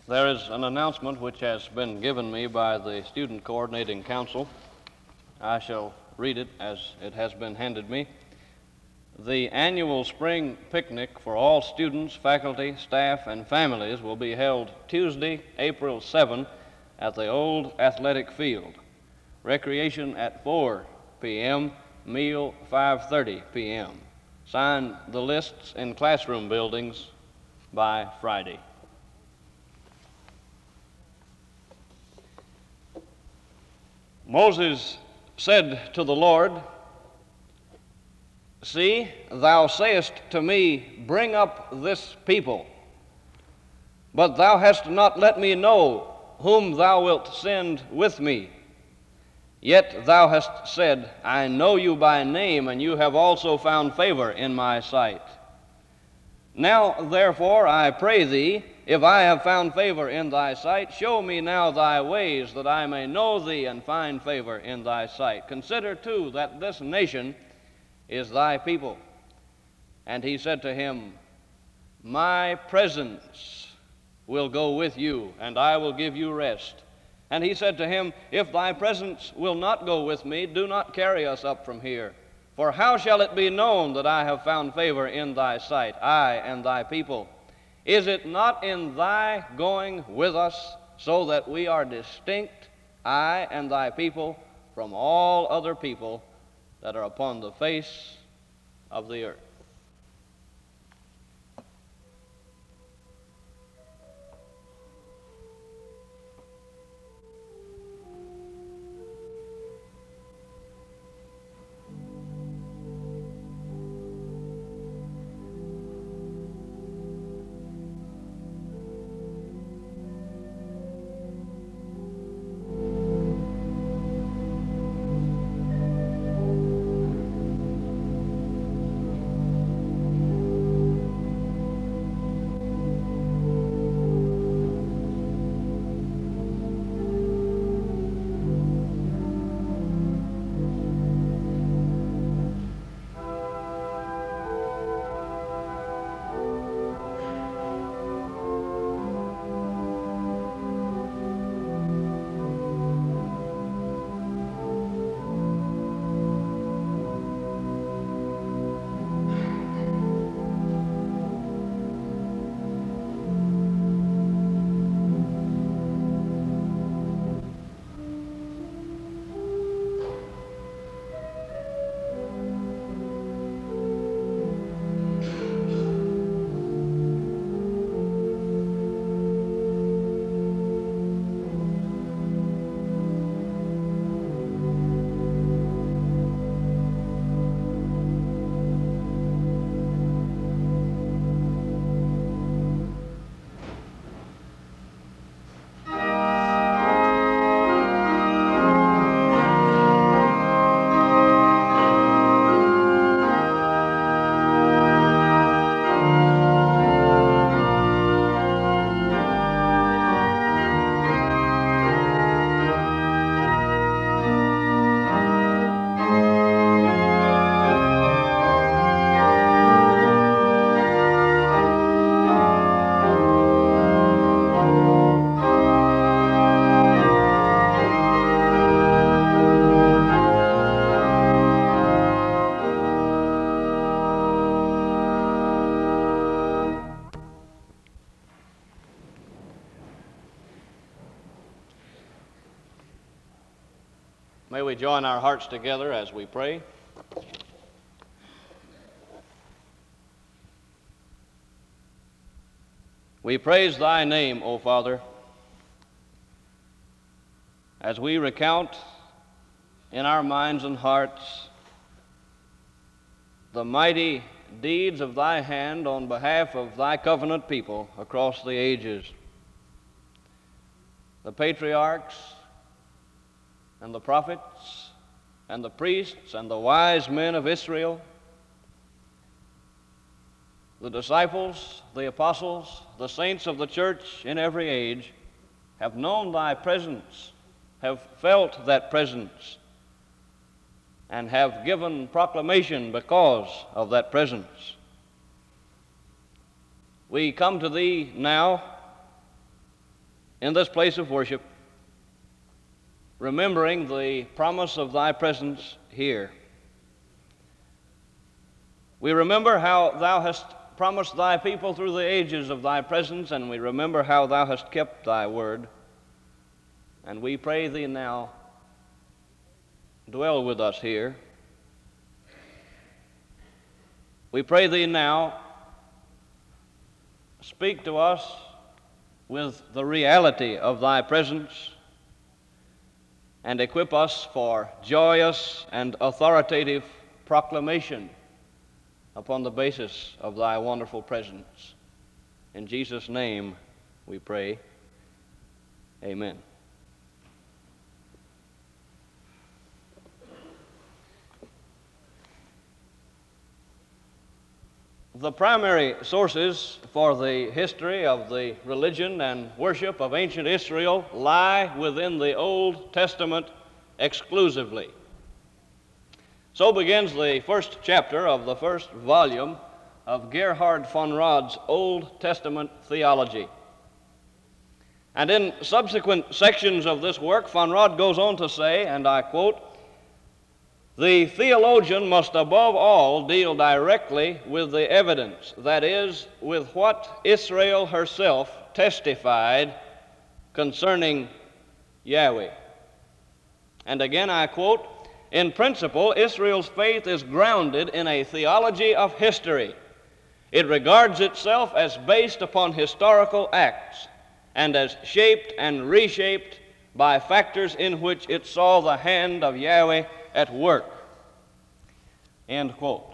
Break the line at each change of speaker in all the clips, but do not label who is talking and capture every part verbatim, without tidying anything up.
There is an announcement which has been given me by the Student Coordinating Council. I shall read it as it has been handed me. The annual spring picnic for all students, faculty, staff, and families will be held Tuesday, April seventh at the old athletic field. Recreation at four p m, meal five thirty p m Sign the lists in classroom buildings by Friday. Moses said to the Lord, "See, thou sayest to me, bring up this people, but thou hast not let me know whom thou wilt send with me. Yet thou hast said, I know you by name, and you have also found favor in my sight. Now, therefore, I pray thee, if I have found favor in thy sight, show me now thy ways, that I may know thee and find favor in thy sight. Consider, too, that this nation is thy people." And he said to him, "My presence will go with you, and I will give you rest." And he said to him, "If thy presence will not go with me, do not carry us up from here. For how shall it be known that I have found favor in thy sight, I and thy people? Is it not in thy going with us, so that we are distinct, I and thy people, from all other people that are upon the face of the earth?" May we join our hearts together as we pray. We praise thy name, O Father, as we recount in our minds and hearts the mighty deeds of thy hand on behalf of thy covenant people across the ages. The patriarchs and the prophets and the priests and the wise men of Israel, the disciples, the apostles, the saints of the church in every age have known thy presence, have felt that presence, and have given proclamation because of that presence. We come to thee now in this place of worship, remembering the promise of thy presence here. We remember how thou hast promised thy people through the ages of thy presence, and we remember how thou hast kept thy word. And we pray thee now, dwell with us here. We pray thee now, speak to us with the reality of thy presence, and equip us for joyous and authoritative proclamation upon the basis of thy wonderful presence. In Jesus' name we pray. Amen. The primary sources for the history of the religion and worship of ancient Israel lie within the Old Testament exclusively. So begins the first chapter of the first volume of Gerhard von Rad's Old Testament theology. And in subsequent sections of this work, von Rad goes on to say, and I quote, "The theologian must above all deal directly with the evidence, that is, with what Israel herself testified concerning Yahweh." And again I quote, "In principle, Israel's faith is grounded in a theology of history. It regards itself as based upon historical acts and as shaped and reshaped by factors in which it saw the hand of Yahweh at work." End quote.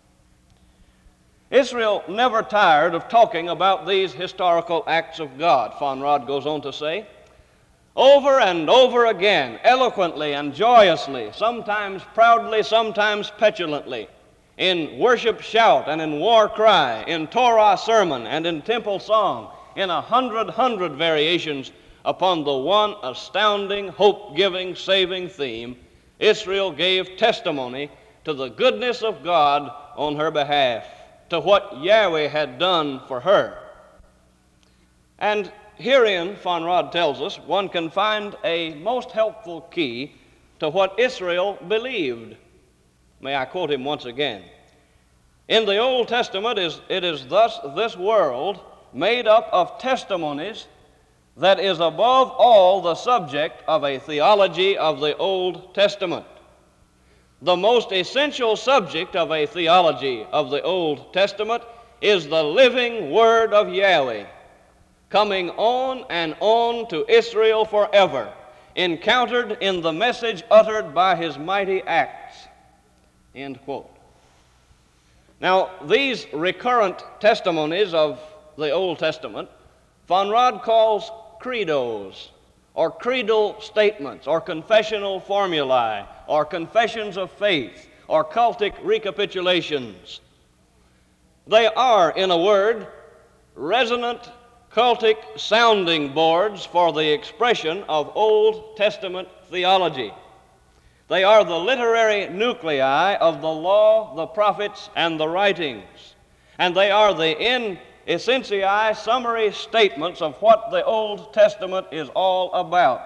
Israel never tired of talking about these historical acts of God, von Rad goes on to say. Over and over again, eloquently and joyously, sometimes proudly, sometimes petulantly, in worship shout and in war cry, in Torah sermon and in temple song, in a hundred hundred variations upon the one astounding, hope-giving, saving theme, Israel gave testimony to the goodness of God on her behalf, to what Yahweh had done for her. And herein, von Rad tells us, one can find a most helpful key to what Israel believed. May I quote him once again? "In the Old Testament, it is thus this world made up of testimonies that is above all the subject of a theology of the Old Testament. The most essential subject of a theology of the Old Testament is the living Word of Yahweh, coming on and on to Israel forever, encountered in the message uttered by his mighty acts." End quote. Now, these recurrent testimonies of the Old Testament, von Rad calls credos, or creedal statements, or confessional formulae, or confessions of faith, or cultic recapitulations. They are, in a word, resonant cultic sounding boards for the expression of Old Testament theology. They are the literary nuclei of the law, the prophets, and the writings. And they are the in essentiae summary statements of what the Old Testament is all about.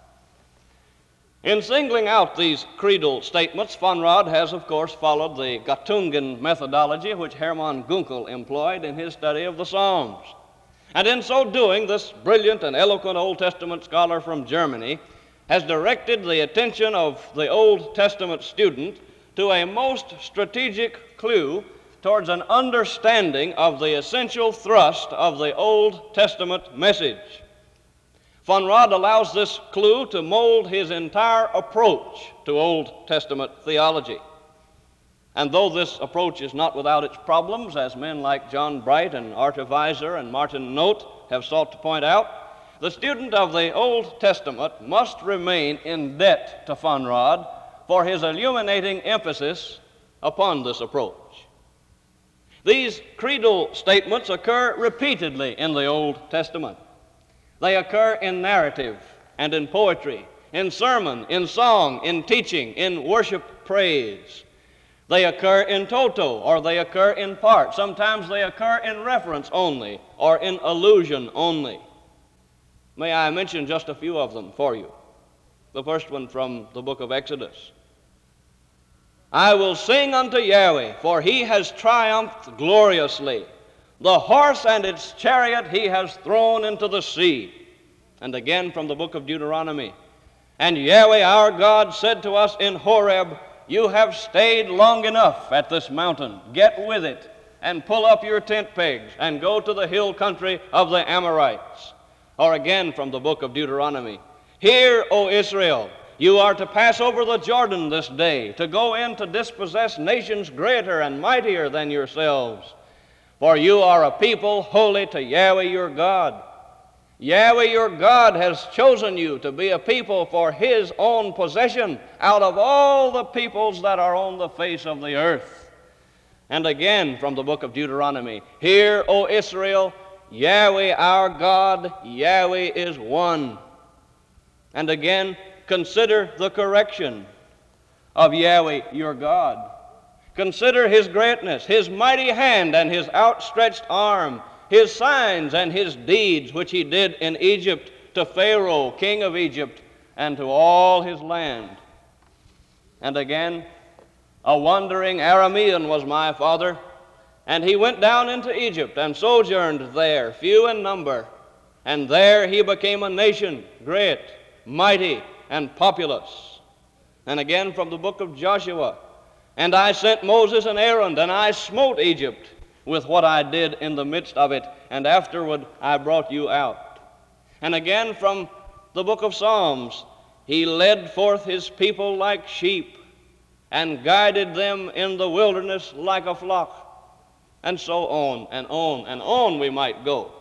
In singling out these creedal statements, von Rad has, of course, followed the Göttingen methodology which Hermann Gunkel employed in his study of the Psalms. And in so doing, this brilliant and eloquent Old Testament scholar from Germany has directed the attention of the Old Testament student to a most strategic clue towards an understanding of the essential thrust of the Old Testament message. Von Rad allows this clue to mold his entire approach to Old Testament theology. And though this approach is not without its problems, as men like John Bright and Arthur Weiser and Martin Note have sought to point out, the student of the Old Testament must remain in debt to von Rad for his illuminating emphasis upon this approach. These creedal statements occur repeatedly in the Old Testament. They occur in narrative and in poetry, in sermon, in song, in teaching, in worship praise. They occur in toto, or they occur in part. Sometimes they occur in reference only, or in allusion only. May I mention just a few of them for you? The first one from the book of Exodus. I will sing unto Yahweh, for he has triumphed gloriously. The horse and its chariot he has thrown into the sea. And again from the book of Deuteronomy. And Yahweh our God said to us in Horeb, you have stayed long enough at this mountain. Get with it, and pull up your tent pegs, and go to the hill country of the Amorites. Or again from the book of Deuteronomy. Hear, O Israel, you are to pass over the Jordan this day, to go in to dispossess nations greater and mightier than yourselves. For you are a people holy to Yahweh your God. Yahweh your God has chosen you to be a people for his own possession out of all the peoples that are on the face of the earth. And again from the book of Deuteronomy, hear, O Israel, Yahweh our God, Yahweh is one. And again, consider the correction of Yahweh your God. Consider his greatness, his mighty hand and his outstretched arm, his signs and his deeds which he did in Egypt to Pharaoh, king of Egypt, and to all his land. And again, a wandering Aramean was my father, and he went down into Egypt and sojourned there, few in number, and there he became a nation, great, mighty, and populous. And again from the book of Joshua, and I sent Moses and Aaron, and I smote Egypt with what I did in the midst of it, and afterward I brought you out. And again from the book of Psalms, he led forth his people like sheep, and guided them in the wilderness like a flock. And so on and on and on we might go.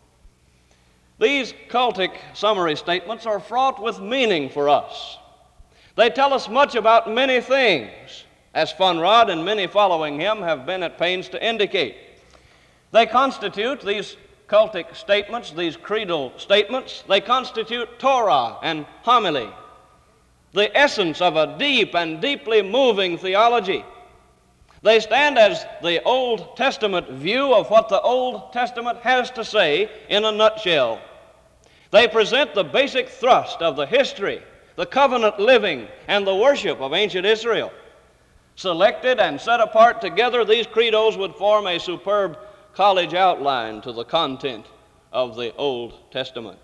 These cultic summary statements are fraught with meaning for us. They tell us much about many things, as Fun Rod and many following him have been at pains to indicate. They constitute, these cultic statements, these creedal statements, they constitute Torah and homily, the essence of a deep and deeply moving theology. They stand as the Old Testament view of what the Old Testament has to say in a nutshell. They present the basic thrust of the history, the covenant living, and the worship of ancient Israel. Selected and set apart together, these credos would form a superb college outline to the content of the Old Testament.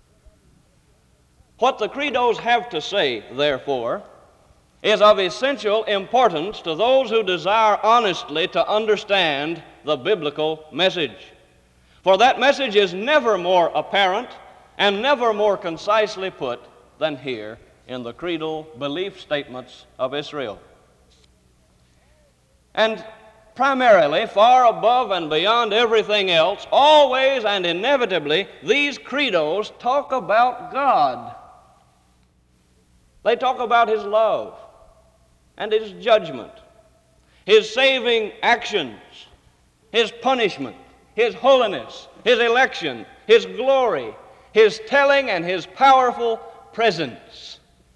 What the credos have to say, therefore, is of essential importance to those who desire honestly to understand the biblical message. For that message is never more apparent and never more concisely put than here in the creedal belief statements of Israel. And primarily, far above and beyond everything else, always and inevitably, these credos talk about God. They talk about his love and his judgment, his saving actions, his punishment, his holiness, his election, his glory, his telling, and his powerful presence.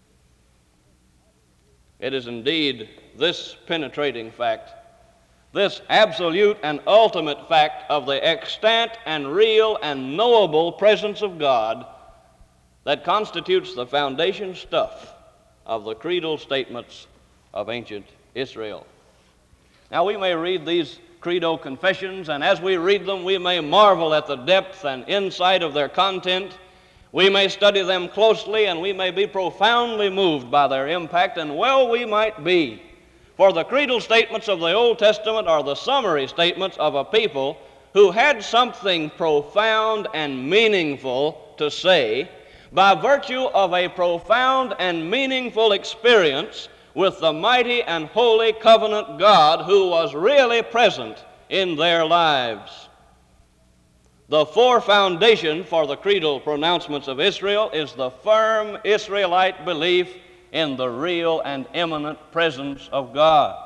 It is indeed this penetrating fact, this absolute and ultimate fact of the extant and real and knowable presence of God that constitutes the foundation stuff of the creedal statements of ancient Israel. Now, we may read these credo confessions, and as we read them, we may marvel at the depth and insight of their content. We may study them closely, and we may be profoundly moved by their impact, and well we might be. For the creedal statements of the Old Testament are the summary statements of a people who had something profound and meaningful to say by virtue of a profound and meaningful experience with the mighty and holy covenant God who was really present in their lives. The forefoundation for the creedal pronouncements of Israel is the firm Israelite belief in the real and imminent presence of God.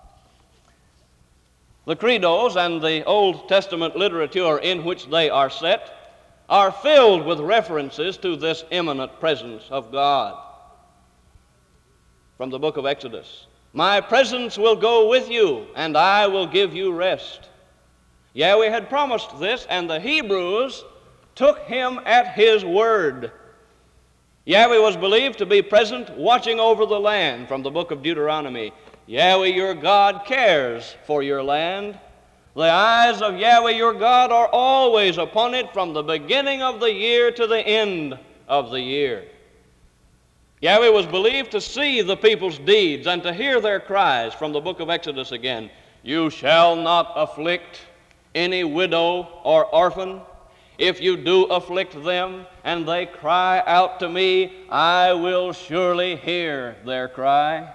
The credos and the Old Testament literature in which they are set are filled with references to this imminent presence of God. From the book of Exodus, my presence will go with you, and I will give you rest. Yahweh had promised this, and the Hebrews took him at his word. Yahweh was believed to be present watching over the land from the book of Deuteronomy. Yahweh your God cares for your land. The eyes of Yahweh your God are always upon it from the beginning of the year to the end of the year. Yahweh was believed to see the people's deeds and to hear their cries from the book of Exodus again. You shall not afflict any widow or orphan. If you do afflict them and they cry out to me, I will surely hear their cry.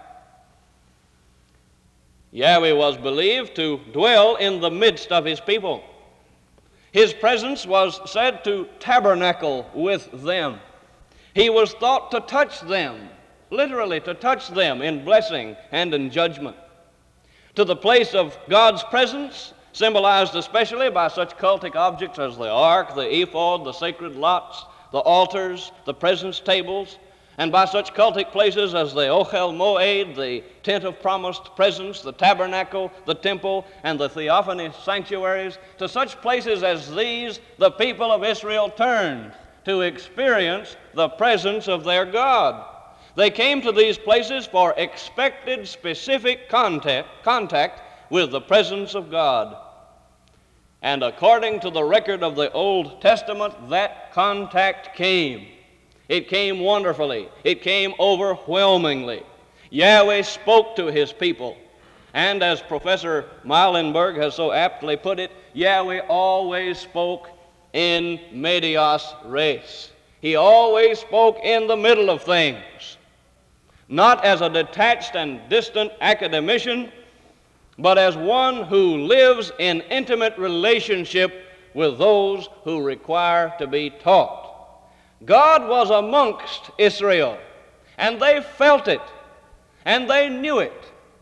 Yahweh was believed to dwell in the midst of his people. His presence was said to tabernacle with them. He was thought to touch them, literally to touch them in blessing and in judgment. To the place of God's presence, symbolized especially by such cultic objects as the ark, the ephod, the sacred lots, the altars, the presence tables, and by such cultic places as the Ochel Moed, the tent of promised presence, the tabernacle, the temple, and the theophany sanctuaries, to such places as these, the people of Israel turned to experience the presence of their God. They came to these places for expected, specific contact, contact with the presence of God. And according to the record of the Old Testament, that contact came. It came wonderfully. It came overwhelmingly. Yahweh spoke to his people. And as Professor Meilenberg has so aptly put it, Yahweh always spoke in medias res. He always spoke in the middle of things, not as a detached and distant academician, but as one who lives in intimate relationship with those who require to be taught. God was amongst Israel, and they felt it, and they knew it.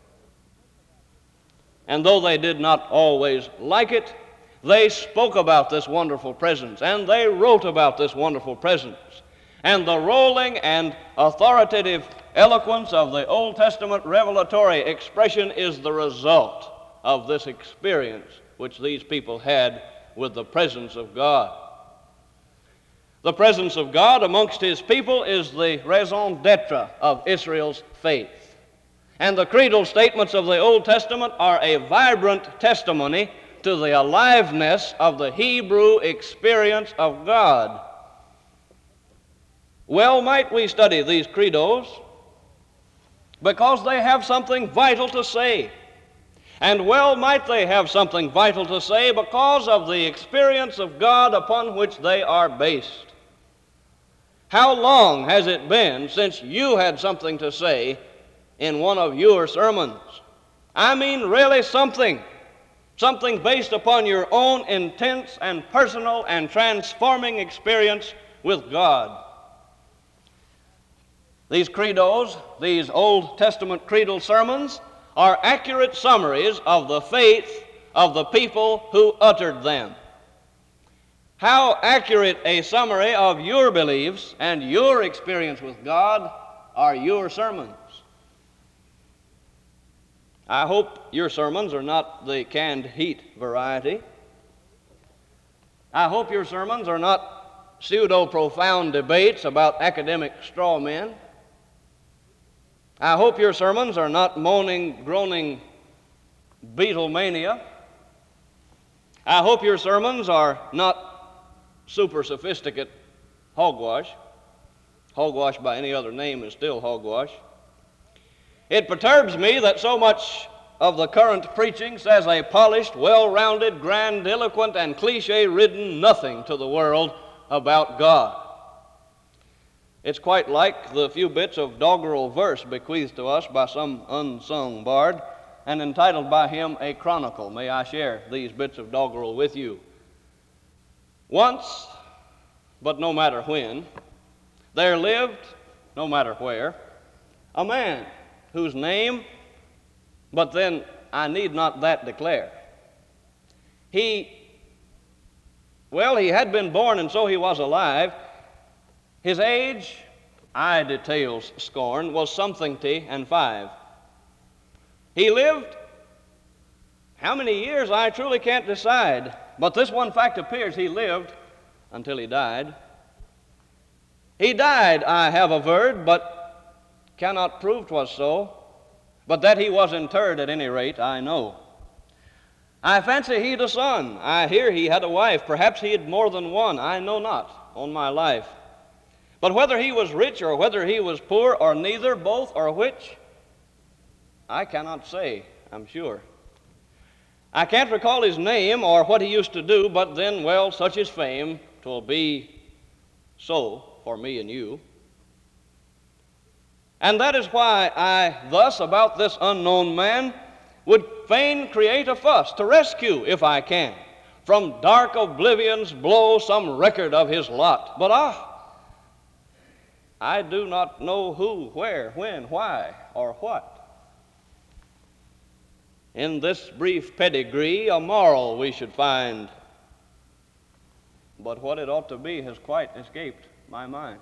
And though they did not always like it, they spoke about this wonderful presence, and they wrote about this wonderful presence. And the rolling and authoritative eloquence of the Old Testament revelatory expression is the result of this experience which these people had with the presence of God. The presence of God amongst his people is the raison d'etre of Israel's faith. And the creedal statements of the Old Testament are a vibrant testimony to the aliveness of the Hebrew experience of God. Well might we study these credos, because they have something vital to say. And well might they have something vital to say because of the experience of God upon which they are based. How long has it been since you had something to say in one of your sermons? I mean really something. Something based upon your own intense and personal and transforming experience with God. These credos, these Old Testament creedal sermons, are accurate summaries of the faith of the people who uttered them. How accurate a summary of your beliefs and your experience with God are your sermons. I hope your sermons are not the canned heat variety. I hope your sermons are not pseudo-profound debates about academic straw men. I hope your sermons are not moaning, groaning Beatlemania. I hope your sermons are not super sophisticate hogwash. Hogwash by any other name is still hogwash. It perturbs me that so much of the current preaching says a polished, well-rounded, grandiloquent, and cliche-ridden nothing to the world about God. It's quite like the few bits of doggerel verse bequeathed to us by some unsung bard and entitled by him A Chronicle. May I share these bits of doggerel with you? Once, but no matter when, there lived, no matter where, a man whose name, but then I need not that declare. He, well, he had been born and so he was alive. His age, I details scorn, was something-ty and five. He lived, how many years I truly can't decide, but this one fact appears: he lived until he died. He died, I have averred, but cannot prove 'twas so. But that he was interred at any rate, I know. I fancy he'd a son. I hear he had a wife. Perhaps he had more than one. I know not, on my life. But whether he was rich or whether he was poor, or neither, both, or which, I cannot say, I'm sure. I can't recall his name or what he used to do, but then, well, such is fame, 'twill be so for me and you. And that is why I thus about this unknown man would fain create a fuss, to rescue, if I can, from dark oblivion's blow some record of his lot. But ah, I do not know who, where, when, why, or what. In this brief pedigree a moral we should find, but what it ought to be has quite escaped my mind.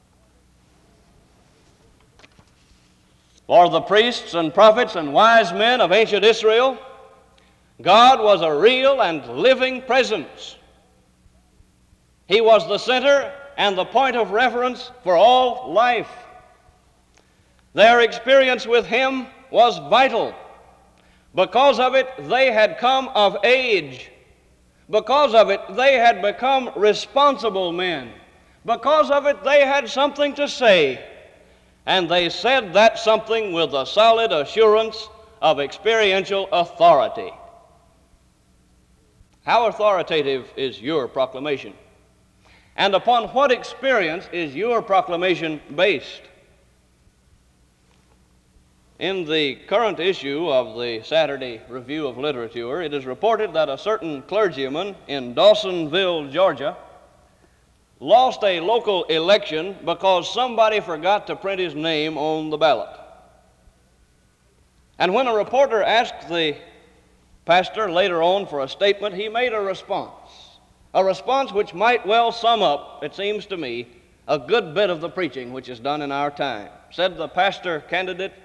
For the priests and prophets and wise men of ancient Israel, God was a real and living presence. He was the center and the point of reference for all life. Their experience with him was vital. Because of it, they had come of age. Because of it, they had become responsible men. Because of it, they had something to say. And they said that something with the solid assurance of experiential authority. How authoritative is your proclamation? And upon what experience is your proclamation based? In the current issue of the Saturday Review of Literature, it is reported that a certain clergyman in Dawsonville, Georgia, lost a local election because somebody forgot to print his name on the ballot. And when a reporter asked the pastor later on for a statement, he made a response, a response which might well sum up, it seems to me, a good bit of the preaching which is done in our time. Said the pastor candidate,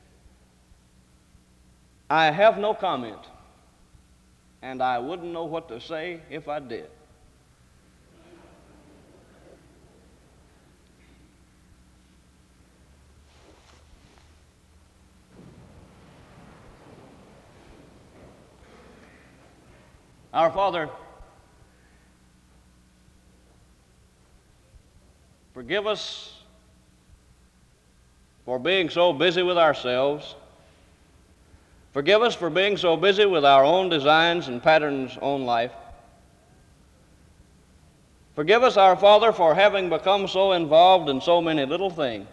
"I have no comment, and I wouldn't know what to say if I did." Our Father, forgive us for being so busy with ourselves. Forgive us for being so busy with our own designs and patterns on life. Forgive us, our Father, for having become so involved in so many little things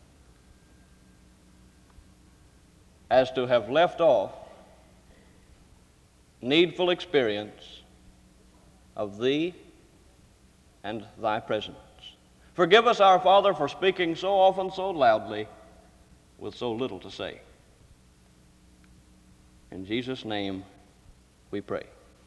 as to have left off needful experience of Thee and Thy presence. Forgive us, our Father, for speaking so often, so loudly, with so little to say. In Jesus' name we pray.